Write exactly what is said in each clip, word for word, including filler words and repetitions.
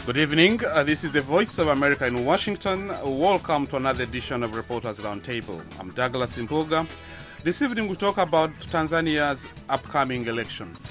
Good evening. Uh, this is the Voice of America in Washington. Welcome to another edition of Reporters Roundtable. I'm Douglas Impuga. This evening we'll talk about Tanzania's upcoming elections.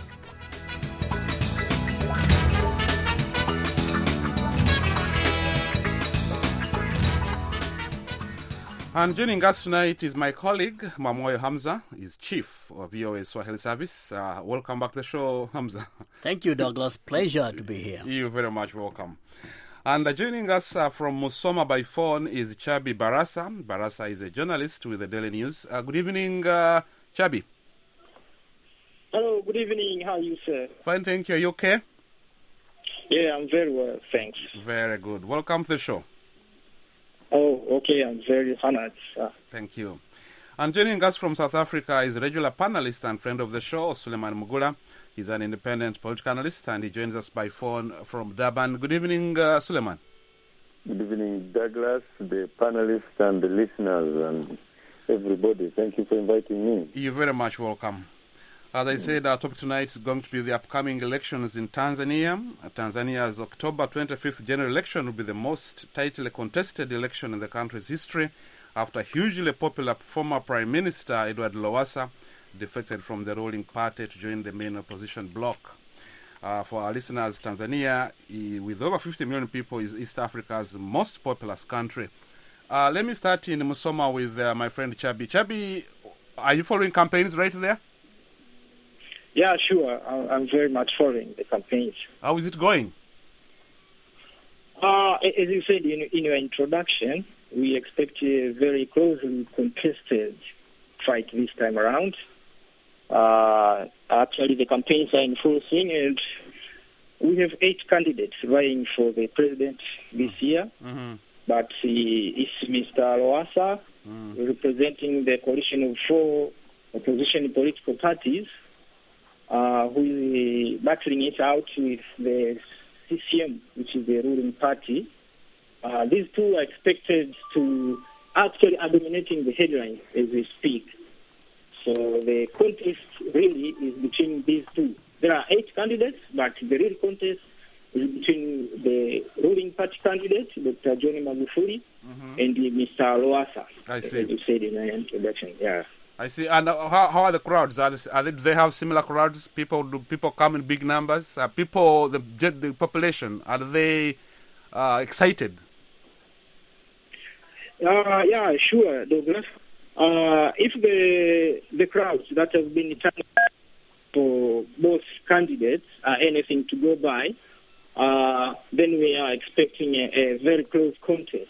And joining us tonight is my colleague, Mwamoyo Hamza. He's chief of V O A Swahili Service. Uh, welcome back to the show, Hamza. Thank you, Douglas. Pleasure to be here. You're very much welcome. And uh, joining us uh, from Musoma by phone is Chabi Barasa. Barasa is a journalist with the Daily News. Uh, good evening, uh, Chabi. Hello, good evening. How are you, sir? Fine, thank you. Are you okay? Yeah, I'm very well, thanks. Very good. Welcome to the show. Oh, okay. I'm very honored. Uh, Thank you. And joining us from South Africa is a regular panelist and friend of the show, Suleiman Mugula. He's an independent political analyst, and he joins us by phone from Durban. Good evening, uh, Suleiman. Good evening, Douglas, the panelists and the listeners and everybody. Thank you for inviting me. You're very much welcome. As I said, our topic tonight is going to be the upcoming elections in Tanzania. Uh, Tanzania's October twenty-fifth general election will be the most tightly contested election in the country's history after hugely popular former Prime Minister Edward Lowassa defected from the ruling party to join the main opposition bloc. Uh, for our listeners, Tanzania, i- with over fifty million people, is East Africa's most populous country. Uh, let me start in Musoma with uh, my friend Chabi. Chabi, are you following campaigns right there? yeah, sure. I- I'm very much following the campaigns. How is it going? Uh, a- as you said in, in your introduction, we expect a very closely contested fight this time around. Uh, actually, the campaigns are in full swing, and we have eight candidates vying for the president this year. Mm-hmm. But uh, it's Mister Lowassa, Mm. representing the coalition of four opposition political parties, uh, who is battling it out with the C C M, which is the ruling party. Uh, these two are expected to actually are dominating the headlines as we speak. So the contest really is between these two. There are eight candidates, but the real contest is between the ruling party candidate, Doctor John Magufuli, Mm-hmm. and Mister Lowassa, I as see. you said in the introduction. Yeah. I see. And uh, how, how are the crowds? Are they, are they, do they have similar crowds? People do people come in big numbers? Are people, the, the population, are they uh, excited? Uh, yeah, sure, Douglas. Uh, if the the crowds that have been turned for both candidates are anything to go by, uh, then we are expecting a, a very close contest.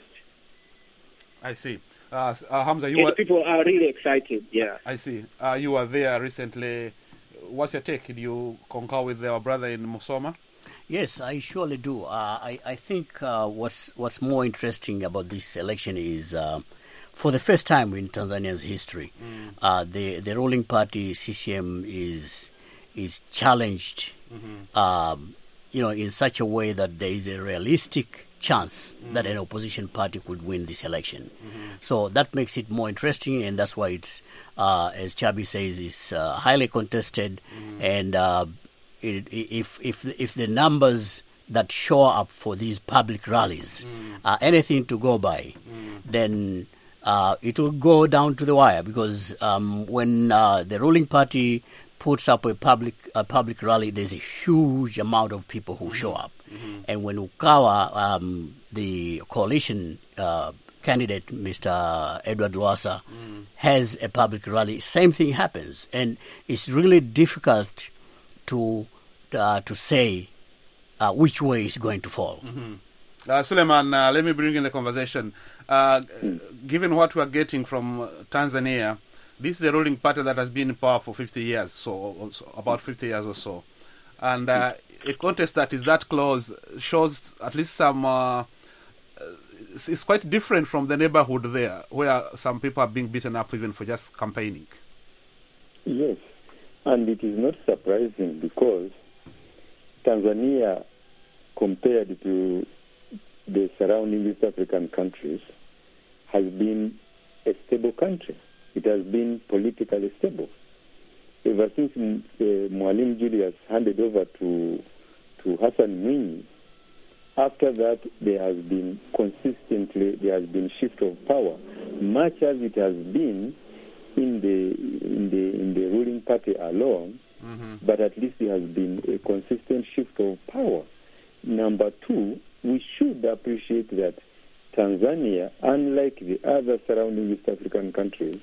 I see. Uh, uh, Hamza, you And were, people are really excited. Yeah. I see. Uh, you were there recently. What's your take? Did you concur with our brother in Musoma? Yes, I surely do. Uh, I, I think uh, what's what's more interesting about this election is, uh, for the first time in Tanzania's history, Mm. uh, the the ruling party C C M is is challenged, Mm-hmm. um, you know, in such a way that there is a realistic chance Mm. that an opposition party could win this election. Mm-hmm. So that makes it more interesting, and that's why it's, uh, as Chabi says, is uh, highly contested. Mm. And uh, it, if if if the numbers that show up for these public rallies Mm. are anything to go by, then uh, it will go down to the wire. Because um, when uh, the ruling party puts up a public a public rally, there's a huge amount of people who show up. And when Ukawa, um, the coalition uh, candidate, Mister Edward Lowassa, has a public rally, same thing happens. And it's really difficult to uh, to say uh, which way it's going to fall. Uh, Suleiman, uh, let me bring in the conversation. Uh, given what we are getting from uh, Tanzania, this is a ruling party that has been in power for fifty years, so, so about fifty years or so. And uh, a contest that is that close shows at least some... Uh, it's, it's quite different from the neighborhood there, where some people are being beaten up even for just campaigning. Yes, and it is not surprising because Tanzania, compared to the surrounding East African countries, has been a stable country. It has been politically stable. Ever since uh, Mwalimu Julius handed over to to Hassan Mwinyi, after that, there has been consistently, there has been shift of power, much as it has been in the in the in the ruling party alone, mm-hmm. but at least there has been a consistent shift of power. Number two, we should appreciate that Tanzania, unlike the other surrounding East African countries,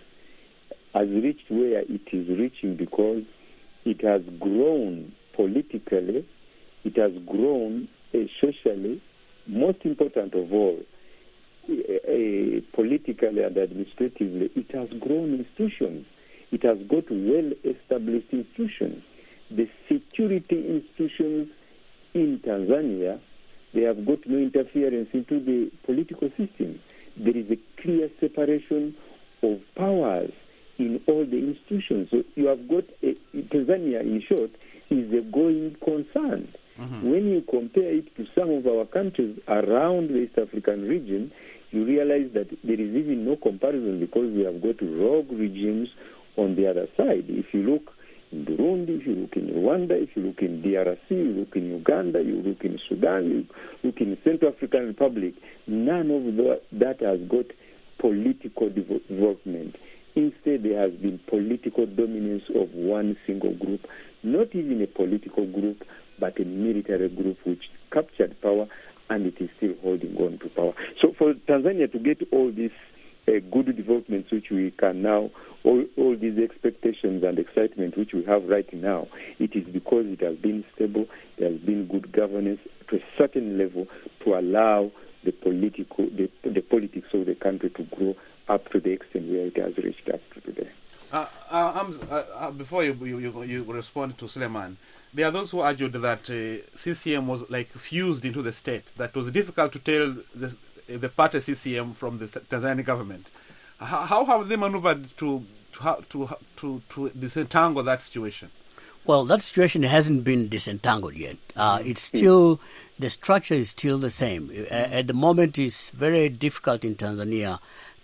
has reached where it is reaching because it has grown politically, it has grown uh, socially, most important of all, uh, uh, politically and administratively, it has grown institutions. It has got well-established institutions. The security institutions in Tanzania, they have got no interference into the political system. There is a clear separation of powers in all the institutions. So you have got a, Tanzania, in short, is a going concern. Mm-hmm. When you compare it to some of our countries around the East African region, you realize that there is even no comparison because we have got rogue regimes on the other side. If you look in Burundi, if you look in Rwanda, if you look in D R C, you look in Uganda, you look in Sudan, you look in Central African Republic, none of the, that has got political development. Instead, there has been political dominance of one single group, not even a political group, but a military group which captured power, and it is still holding on to power. So for Tanzania to get all these uh, good developments which we can now, all, all these expectations and excitement which we have right now, it is because it has been stable, there has been good governance to a certain level to allow the political, the, the politics of the country to grow up to the extent where it has reached up to today. Uh, uh, um, uh, uh, before you, you you respond to Suleiman, there are those who argued that uh, C C M was like fused into the state, that it was difficult to tell the, the party C C M from the Tanzanian government. How, how have they maneuvered to to, to to to disentangle that situation? Well, that situation hasn't been disentangled yet. Uh, it's still, the structure is still the same. Mm-hmm. At the moment, it's very difficult in Tanzania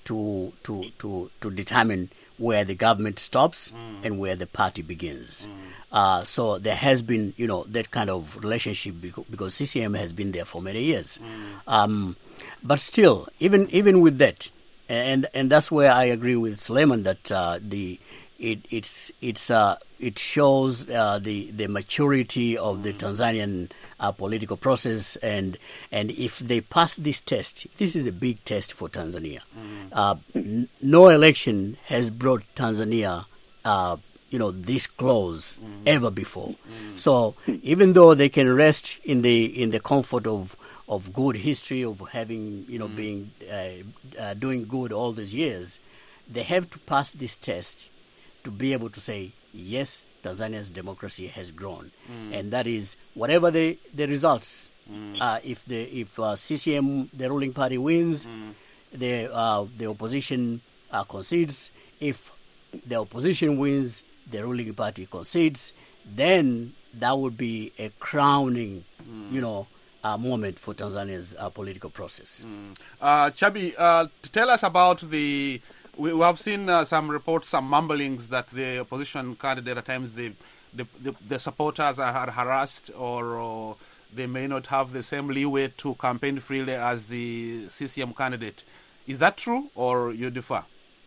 to to to to determine where the government stops mm. and where the party begins. Mm. Uh, so there has been, you know, that kind of relationship because, because C C M has been there for many years. Mm. Um, but still, even even with that, and and that's where I agree with Suleiman that uh, the it it's it's uh, it shows uh, the the maturity of mm. the Tanzanian uh, political process, and and if they pass this test, this is a big test for Tanzania. Mm. Uh, n- no election has brought Tanzania, uh, you know, this close mm. ever before. Mm. So even though they can rest in the in the comfort of of good history of having, you know, mm. being uh, uh, doing good all these years, they have to pass this test to be able to say, yes, Tanzania's democracy has grown. Mm. And that is, whatever the, the results, mm. uh, if the if uh, C C M, the ruling party, wins, mm. the uh, the opposition uh, concedes. If the opposition wins, the ruling party concedes, then that would be a crowning, mm. you know, uh, moment for Tanzania's uh, political process. Mm. Uh, Chabi, uh, tell us about the... We have seen uh, some reports, some mumblings that the opposition candidate at times the the, the, the supporters are harassed, or, or they may not have the same leeway to campaign freely as the C C M candidate. Is that true, or you differ?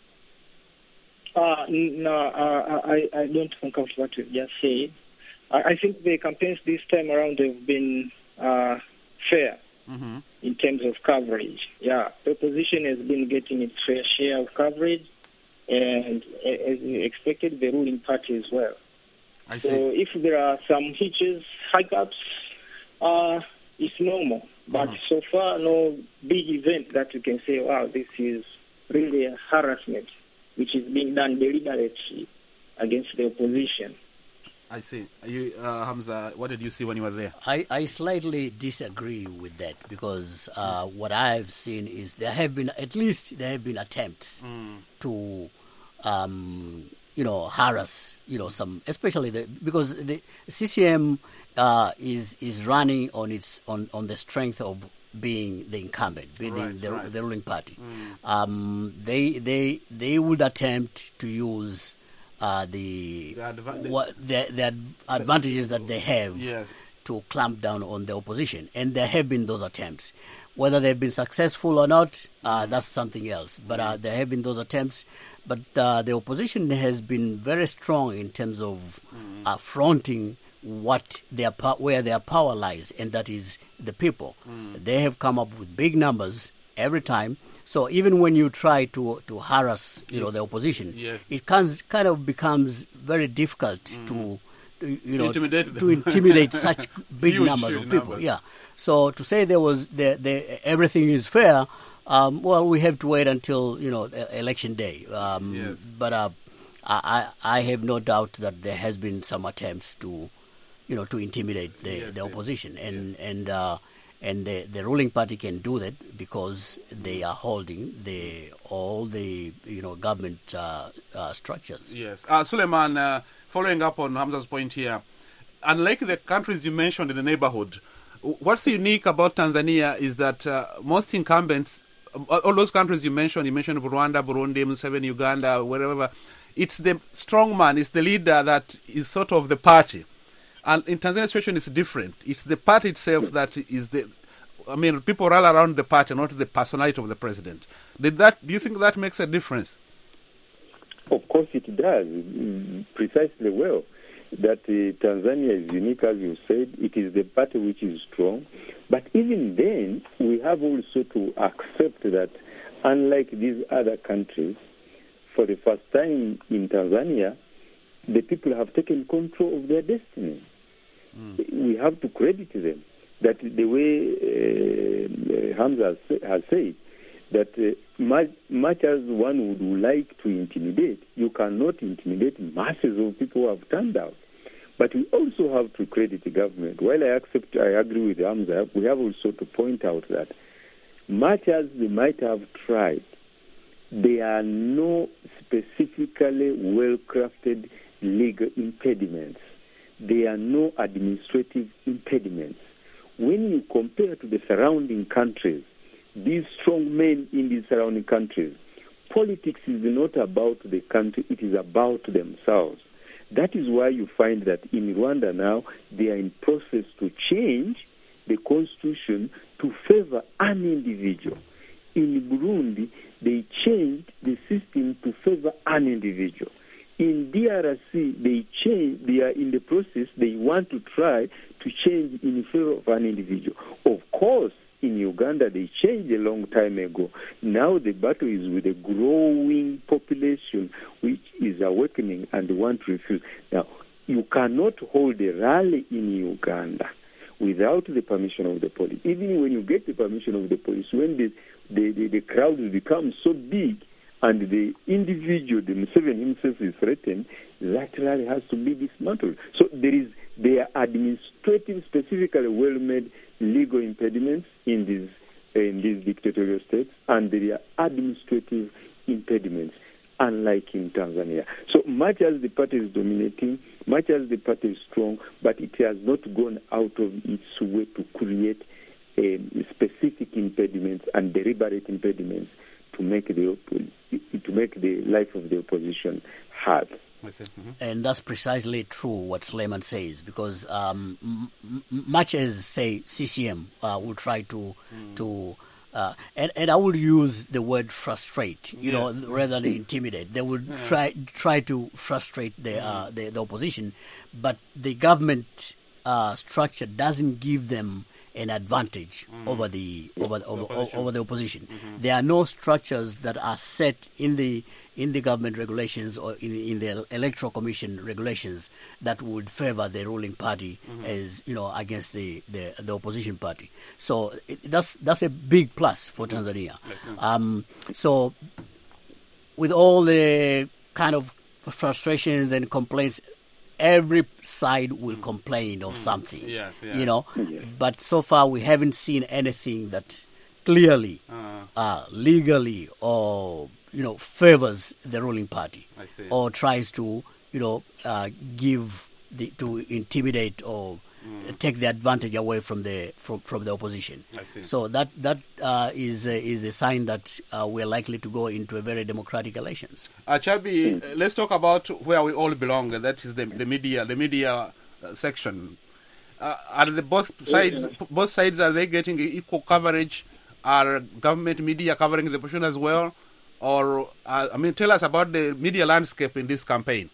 Uh, no, uh, I, I don't concur with what you just said. I, I think the campaigns this time around have been uh, fair. Mm-hmm. In terms of coverage. Yeah, the opposition has been getting its fair share of coverage, and as expected, the ruling party as well. I see. So if there are some hitches, hiccups, uh, it's normal. But uh-huh. so far, no big event that you can say, wow, this is really a harassment, which is being done deliberately against the opposition. I see. You, uh, Hamza, what did you see when you were there? I, I slightly disagree with that because uh, what I've seen is there have been, at least there have been attempts mm. to, um, you know, harass, you know, some, especially the, because the C C M uh, is is running on its on, on the strength of being the incumbent, being right, the, right. the ruling party. Mm. Um, they they they would attempt to use. Uh, the the, adva- what the, the advantages that they have yes. to clamp down on the opposition, and there have been those attempts. Whether they've been successful or not, uh, that's something else. But uh, there have been those attempts. But uh, the opposition has been very strong in terms of mm. affronting what their po- where their power lies, and that is the people. Mm. They have come up with big numbers every time. So even when you try to to harass, you know, the opposition, yes. it can, kind of becomes very difficult mm. to. You know, intimidate to intimidate such big Huge, numbers huge of people. numbers. Yeah. So to say there was the, the, everything is fair, um, well, we have to wait until, you know, election day. Um, yes. But uh, I, I have no doubt that there has been some attempts to, you know, to intimidate the, yes, the opposition, yes. and and uh, and the, the ruling party can do that because they are holding the all the you know government uh, uh, structures. Yes, uh, Suleiman. Uh, Following up on Hamza's point here, unlike the countries you mentioned in the neighborhood, what's unique about Tanzania is that uh, most incumbents, all those countries you mentioned, you mentioned Rwanda, Burundi, Museveni, Uganda, wherever, it's the strong man, it's the leader that is sort of the party. And in Tanzania, situation is different. It's the party itself that is the, I mean, people rally around the party, not the personality of the president. Did that? Do you think that makes a difference? Of course it does, mm, precisely well. That uh, Tanzania is unique, as you said. It is the party which is strong. But even then, we have also to accept that, unlike these other countries, for the first time in Tanzania, the people have taken control of their destiny. Mm. We have to credit them. That the way uh, Hamza has said, that uh, much, much as one would like to intimidate, you cannot intimidate masses of people who have turned out. But we also have to credit the government. While I accept, I agree with Hamza, we have also to point out that much as they might have tried, there are no specifically well-crafted legal impediments. There are no administrative impediments. When you compare to the surrounding countries, these strong men in these surrounding countries, politics is not about the country, it is about themselves. That is why you find that in Rwanda now, they are in process to change the constitution to favor an individual. In Burundi, they changed the system to favor an individual. In D R C, they change, they are in the process, they want to try to change in favor of an individual. Of course, in Uganda, they changed a long time ago. Now the battle is with a growing population which is awakening and want to refuse. Now, you cannot hold a rally in Uganda without the permission of the police. Even when you get the permission of the police, when the, the, the, the crowd become so big and the individual, the Museveni himself, is threatened, that rally has to be dismantled. So there is there are administrative, specifically well-made legal impediments in these in these dictatorial states, and there are administrative impediments, unlike in Tanzania. So much as the party is dominating, much as the party is strong, but it has not gone out of its way to create um, specific impediments and deliberate impediments to make the to make the life of the opposition hard. Mm-hmm. And that's precisely true what Suleiman says, because um, m- m- much as, say, C C M uh, will try to, mm. to uh, and, and I would use the word frustrate, you yes. know, rather than intimidate. They would yeah. try try to frustrate the, mm. uh, the, the opposition, but the government uh, structure doesn't give them an advantage mm. over the over the, over, the over the opposition. Mm-hmm. There are no structures that are set in the in the government regulations or in, in the electoral commission regulations that would favor the ruling party mm-hmm. as you know against the, the, the opposition party. So it, that's that's a big plus for mm-hmm. Tanzania. Um, so with all the kind of frustrations and complaints, every side will complain of something, yes, yes. you know. Yes. But so far, we haven't seen anything that clearly, uh, uh, legally, or you know, favors the ruling party, I see. Or tries to, you know, uh, give the to intimidate or mm. take the advantage away from the from, from the opposition. I see. So that that uh, is a, is a sign that uh, we are likely to go into a very democratic elections. Uh, Chabi, uh, let's talk about where we all belong. That is the the media, the media uh, section. uh, are the both sides both sides are they getting equal coverage? Are government media covering the opposition as well? Or uh, I mean, tell us about the media landscape in this campaign.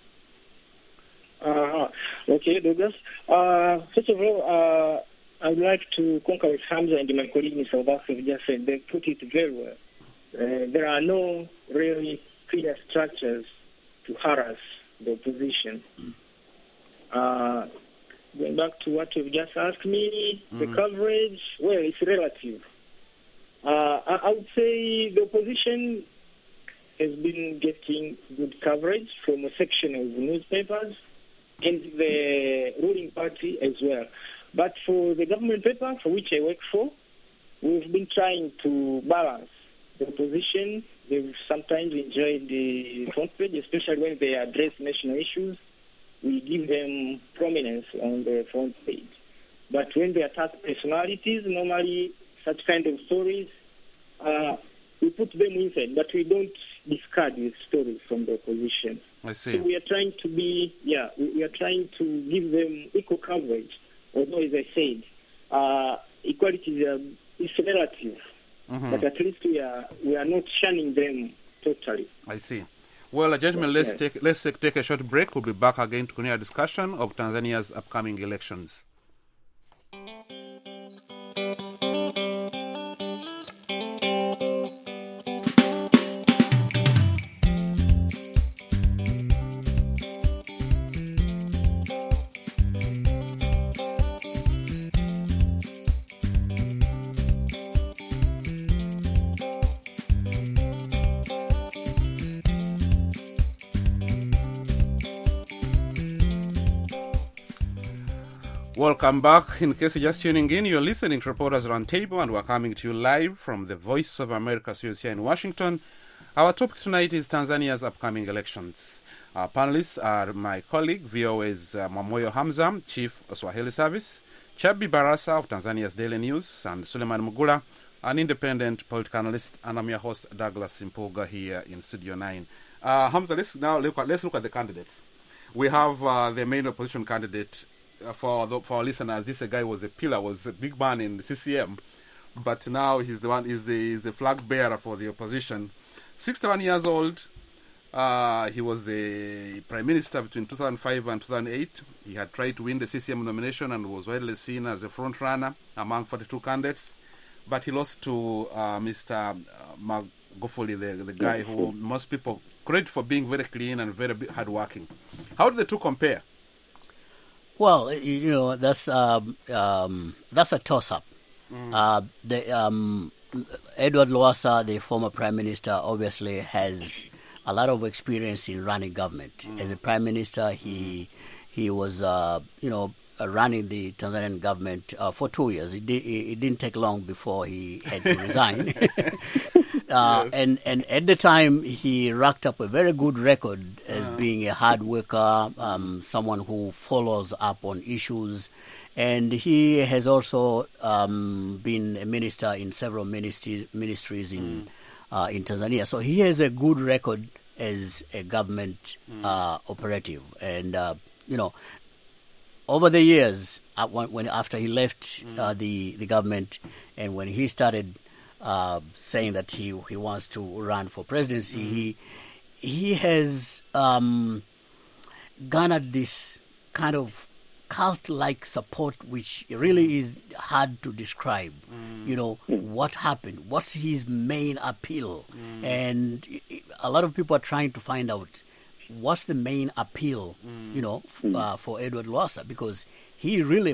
Uh, okay, Douglas. Uh, first of all, uh, I would like to concur with Hamza and my colleague in South Africa just said. They put it very well. Uh, there are no really clear structures to harass the opposition. Uh, going back to what you've just asked me, mm-hmm. the coverage, well, it's relative. Uh, I, I would say the opposition has been getting good coverage from a section of newspapers and the ruling party as well. But for the government paper, for which I work for, we've been trying to balance the opposition. They've sometimes enjoyed the front page, especially when they address national issues. We give them prominence on the front page. But when they attack personalities, normally such kind of stories, uh, we put them inside, but we don't discard the stories from the opposition. I see. So we are trying to be, yeah, we, we are trying to give them equal coverage. Although, as I said, uh, equality is, uh, is relative, mm-hmm. but at least we are we are not shunning them totally. I see. Well, uh, gentlemen, let's take let's take, take a short break. We'll be back again to continue our discussion of Tanzania's upcoming elections. Welcome back. In case you're just tuning in, you're listening to Reporters Roundtable, and we're coming to you live from the Voice of America studios here in Washington. Our topic tonight is Tanzania's upcoming elections. Our panelists are my colleague, V O A's uh, Mwamoyo Hamza, Chief of Swahili Service, Chabi Barasa of Tanzania's Daily News, and Suleiman Mugula, an independent political analyst, and I'm your host, Douglas Simpoga, here in Studio nine. Uh, Hamza, let's now look at, let's look at the candidates. We have uh, the main opposition candidate. For the, for our listeners, this guy was a pillar, was a big man in the C C M, but now he's the one, is the is the flag bearer for the opposition. sixty-one years old, uh, he was the prime minister between two thousand five and two thousand eight. He had tried to win the C C M nomination and was widely seen as a front runner among forty-two candidates, but he lost to uh, Mister Magufuli, the the guy who most people credit for being very clean and very hardworking. How do the two compare? Well, you know, that's um, um, that's a toss-up. Mm. Uh, the, um, Edward Lowassa, the former prime minister, obviously has a lot of experience in running government. Mm. As a prime minister, he he was, uh, you know, running the Tanzanian government uh, for two years. It, di- it didn't take long before he had to resign. Uh, yes. and, and at the time, he racked up a very good record as uh, being a hard worker, um, someone who follows up on issues. And he has also um, been a minister in several ministry, ministries in mm. uh, in Tanzania. So he has a good record as a government mm. uh, operative. And, uh, you know, over the years, uh, when, when after he left mm. uh, the, the government and when he started Uh, saying that he he wants to run for presidency, mm-hmm. he he has um, garnered this kind of cult-like support, which really mm. is hard to describe. Mm. You know, what happened? What's his main appeal? Mm. And a lot of people are trying to find out what's the main appeal, mm. you know, f- uh, for Edward Lowassa, because he really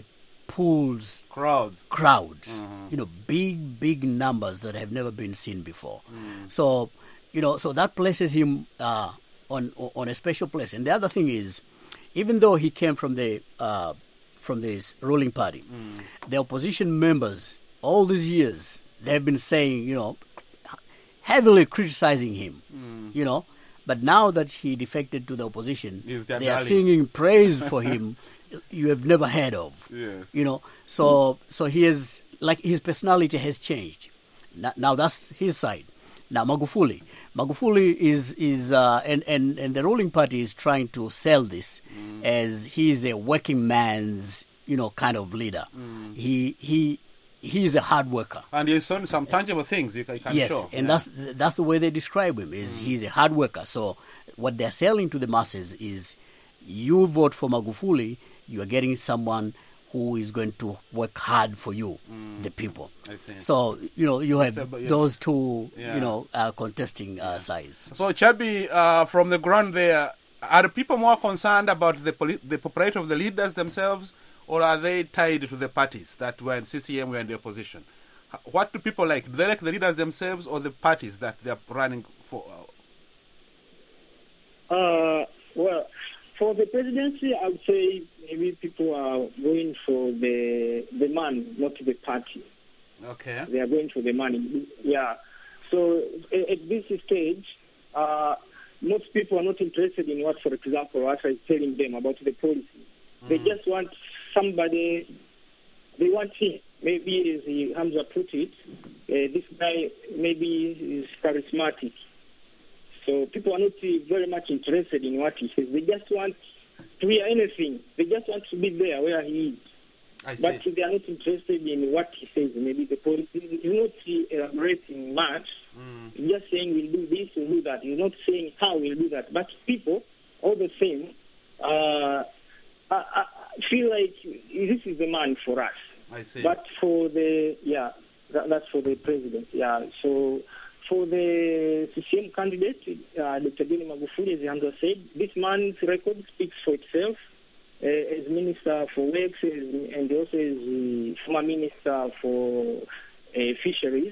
pulls crowds, crowds, mm-hmm. you know, big, big numbers that have never been seen before. Mm. So, you know, so that places him uh, on on a special place. And the other thing is, even though he came from the uh, from this ruling party, mm. the opposition members all these years they have been saying, you know, heavily criticizing him, mm. you know. But now that he defected to the opposition, they darling. are singing praise for him. You have never heard of, yes. you know. So, mm. so he is like his personality has changed. Now, now that's his side. Now Magufuli, Magufuli is is uh, and, and and the ruling party is trying to sell this mm. as he's a working man's you know, kind of leader. Mm. He he he's a hard worker. And he's shown some tangible things you can, you can yes, show. and yeah. that's that's the way they describe him. Is mm. he's a hard worker. So what they're selling to the masses is, you vote for Magufuli, you are getting someone who is going to work hard for you, mm. the people. I see. So, you know, you have So, yes. those two, Yeah. you know, uh, contesting uh, Yeah. sides. So, Chabi, uh, from the ground there, are the people more concerned about the poli- the popularity of the leaders themselves, or are they tied to the parties that were in C C M, were in the opposition? H- What do people like? Do they like the leaders themselves or the parties that they're running for? Uh, well, for the presidency, I would say maybe people are going for the the man, not the party. Okay. They are going for the money. Yeah. So at, at this stage, uh, most people are not interested in what, for example, what I was telling them about the policy. Mm. They just want somebody. They want him. Maybe, as he, Hamza put it, uh, this guy maybe is charismatic. So people are not very much interested in what he says. They just want to hear anything. They just want to be there where he is. I see. But they are not interested in what he says. Maybe the policy is not elaborating much. Mm. He's just saying we'll do this, we'll do that. He's not saying how we'll do that. But people, all the same, uh, I, I feel like this is the man for us. I see. But for the, yeah, that, that's for the president. Yeah, so for the C C M candidate, uh, Doctor John Magufuli, as Hamza said, this man's record speaks for itself. Uh, as Minister for Works and also as the former Minister for uh, Fisheries.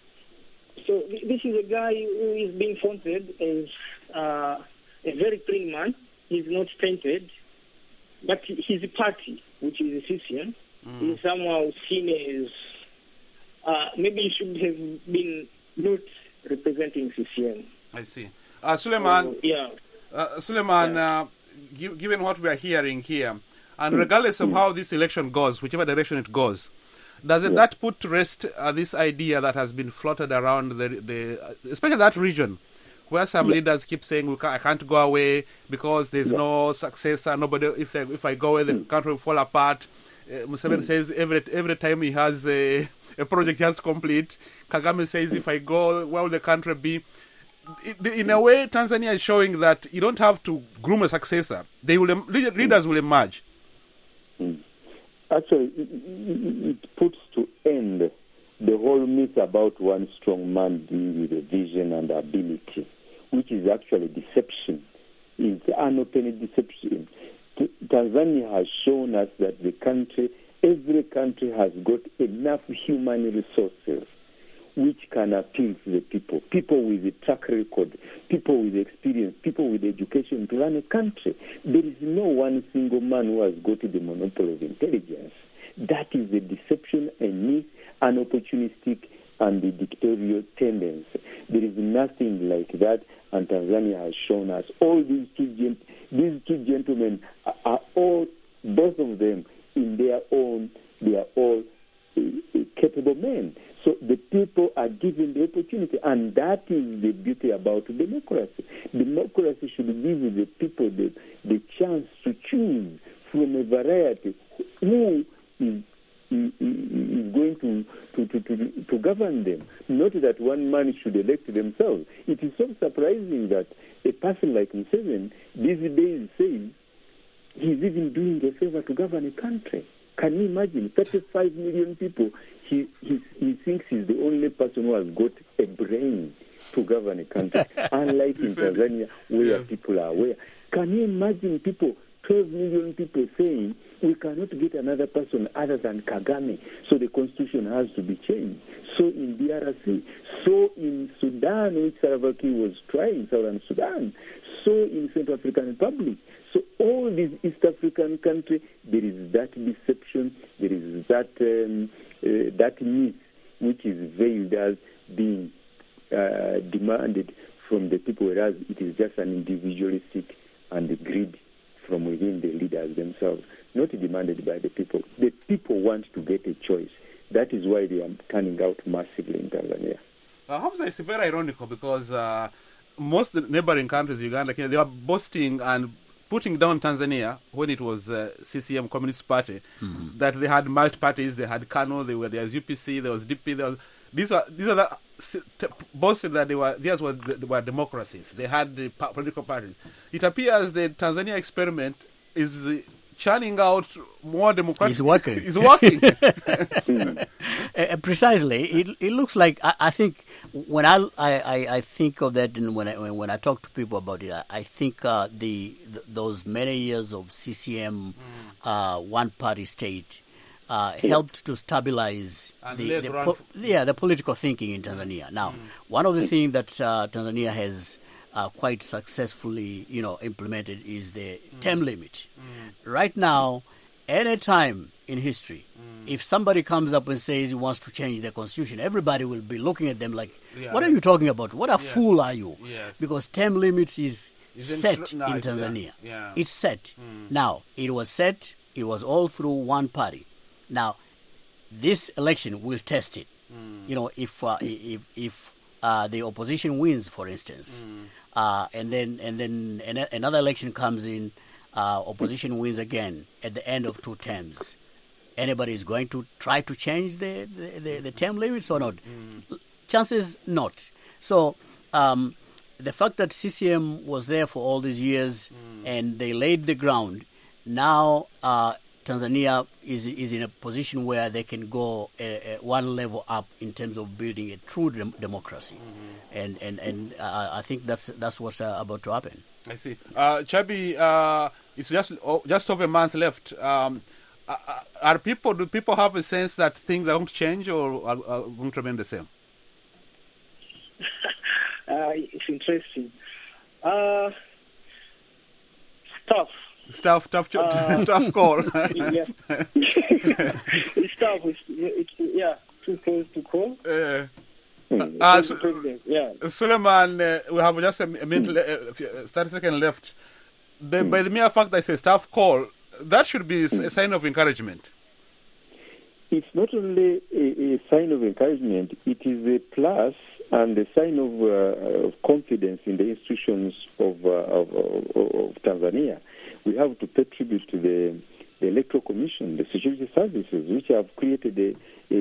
So th- this is a guy who is being fronted as uh, a very clean man. He's not tainted, but his party, which is the C C M, mm. is somehow seen as uh, maybe he should have been not representing C C M. I see. Uh, Suleiman, so, yeah. uh, Suleiman, Yeah. uh, gi- given what we are hearing here, and regardless of how this election goes, whichever direction it goes, doesn't that put to rest uh, this idea that has been floated around the, the especially that region, where some Yeah. leaders keep saying, we can't, I can't go away because there's Yeah. no successor, nobody, if I, if I go away, the Mm. country will fall apart. Uh, Museveni Mm. says every every time he has a, a project he has to complete. Kagame says, if I go, where will the country be? In a way, Tanzania is showing that you don't have to groom a successor. They will, leaders will emerge. Mm. Actually, it, it, it puts to end the whole myth about one strong man being with a vision and ability, which is actually deception. It's an open deception. T- Tanzania has shown us that the country, every country has got enough human resources which can appeal to the people, people with a track record, people with experience, people with education to run a country. There is no one single man who has got the monopoly of intelligence. That is a deception, a myth, an opportunistic and a dictatorial tendency. There is nothing like that, and Tanzania has shown us. All these two, gent- these two gentlemen are, are all, both of them, in their own, they are all uh, uh, capable men. So the people are given the opportunity, and that is the beauty about democracy. Democracy should give the people the, the chance to choose from a variety who is, is, is going to, to, to, to, to govern them. Not that one man should elect themselves. It is so surprising that a person like Museveni these days says he's even doing a favor to govern a country. Can you imagine? thirty-five million people. He, he he thinks he's the only person who has got a brain to govern a country, unlike in Tanzania where yes. people are aware. Can you imagine people, twelve million people saying we cannot get another person other than Kagame, so the constitution has to be changed? So in D R C, so in Sudan, which Salva Kiir was trying, Southern Sudan, so in Central African Republic. So all these East African countries, there is that deception, there is that um, uh, that myth which is veiled as being uh, demanded from the people, whereas it is just an individualistic and greed from within the leaders themselves, not demanded by the people. The people want to get a choice. That is why they are turning out massively in Tanzania. Uh, Hamza, it's very ironical because uh, most neighboring countries, Uganda, Kenya, they are boasting and putting down Tanzania when it was uh, C C M Communist Party, Mm-hmm. that they had multi parties, they had KANU, they were there was U P C, there was D P, there was these are these are the both said that they were these were they were democracies. They had the pa- political parties. It appears the Tanzania experiment is uh, churning out more democratic. It's working. It's working. Uh, precisely, it it looks like I, I think when I, I, I think of that and when I when, when I talk to people about it, I, I think uh, the, the those many years of C C M mm. uh, one party state uh, helped to stabilize And the, led the run po- f- yeah the political thinking in Tanzania. Now, mm. one of the things that uh, Tanzania has uh, quite successfully you know implemented is the mm. term limit. Mm. Right now, any time in history, mm. if somebody comes up and says he wants to change the constitution, everybody will be looking at them like, yeah, what are you talking about? What a yes. fool are you? Yes. Because term limits is Isn't set tr- no, in it's, Tanzania. uh, yeah. It's set. Mm. Now, it was set, it was all through one party. Now, this election will test it. Mm. You know, if uh, if, if uh, the opposition wins, for instance, mm. uh, and then and then an- another election comes in, uh, opposition wins again at the end of two terms. Anybody is going to try to change the, the, the, the term limits or not? Mm. Chances not. So um, the fact that C C M was there for all these years mm. and they laid the ground, now uh, Tanzania is is in a position where they can go a, a one level up in terms of building a true dem- democracy, mm-hmm. and and and uh, I think that's that's what's uh, about to happen. I see. Uh, Chabi, uh, it's just oh, just over a month left. Um, are people? Do people have a sense that things are going to change or are, are going to remain the same? uh, it's interesting. Uh, tough. It's tough, tough, Uh, tough call. Yeah. It's tough. It's, it's, yeah, too close to call. Uh, Mm. uh, The Su- president, yeah. Suleiman, uh, we have just a minute, le- uh, thirty seconds left. The, by the mere fact that it's a tough call, that should be a sign of encouragement. It's not only a, a sign of encouragement, it is a plus and a sign of, uh, of confidence in the institutions of, uh, of, of, of Tanzania. We have to pay tribute to the, the Electoral Commission, the security services, which have created a, a,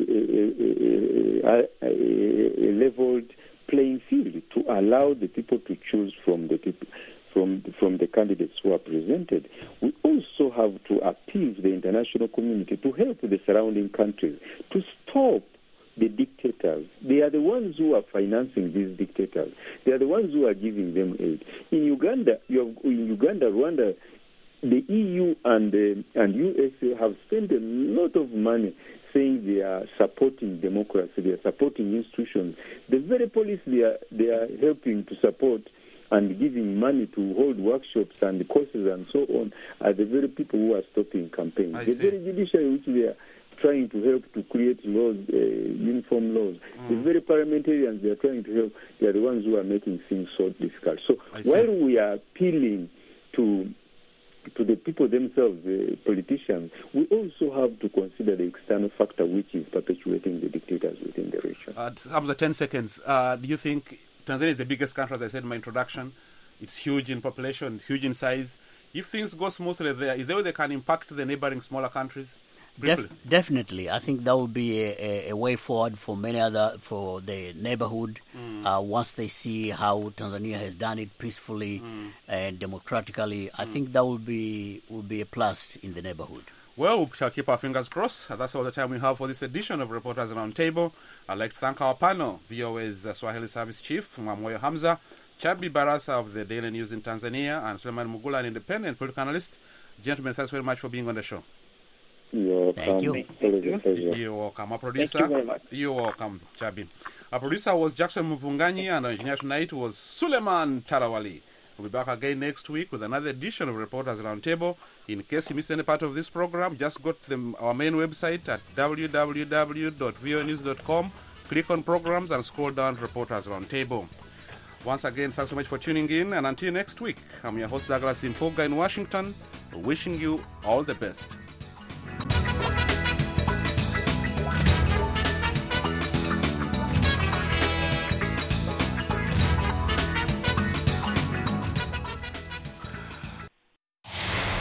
a, a, a, a leveled playing field to allow the people to choose from the people. From from the candidates who are presented. We also have to appeal to the international community to help the surrounding countries to stop the dictators. They are the ones who are financing these dictators. They are the ones who are giving them aid. In Uganda, you have, in Uganda, Rwanda, the E U and uh, and U S A have spent a lot of money saying they are supporting democracy, they are supporting institutions. The very police they are they are helping to support and giving money to hold workshops and courses and so on are the very people who are stopping campaigns. I the see. very judiciary which they are trying to help to create laws, uh, uniform laws. Mm. The very parliamentarians they are trying to help, they are the ones who are making things so difficult. So I see. while we are appealing to to the people themselves, the politicians, we also have to consider the external factor which is perpetuating the dictators within the region. Uh, some of the ten seconds, uh, do you think Tanzania is the biggest country, as I said in my introduction? It's huge in population, huge in size. If things go smoothly there, is there a way they can impact the neighboring smaller countries? Def- definitely, I think that would be a, a, a way forward for many other for the neighborhood. Mm. Uh, once they see how Tanzania has done it peacefully mm. and democratically, I mm. think that would be would be a plus in the neighborhood. Well, we shall keep our fingers crossed. That's all the time we have for this edition of Reporters Roundtable. I'd like to thank our panel, V O A's uh, Swahili Service Chief, Mwamoyo Hamza, Chabi Barasa of the Daily News in Tanzania, and Suleiman Mugula, an independent political analyst. Gentlemen, thanks very much for being on the show. You're welcome. Thank you. Thank you. You're welcome. Our producer, Thank you very much. You're welcome, Chabi. Our producer was Jackson Muvunganyi, and our engineer tonight was Suleiman Tarawali. We'll be back again next week with another edition of Reporters Roundtable. In case you missed any part of this program, just go to the, our main website at w w w dot v o a news dot com, click on programs, and scroll down to Reporters Roundtable. Once again, thanks so much for tuning in, and until next week, I'm your host Douglas Impoga in Washington, wishing you all the best.